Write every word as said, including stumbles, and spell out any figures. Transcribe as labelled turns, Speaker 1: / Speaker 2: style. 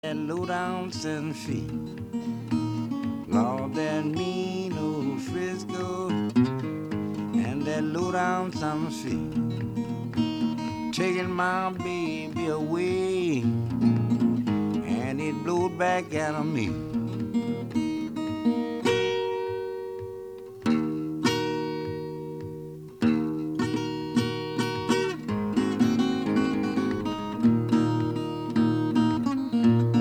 Speaker 1: That low down seven feet. Lord, that mean old Frisco and that low down seven feet. Taking my baby away and it blowed back out of me.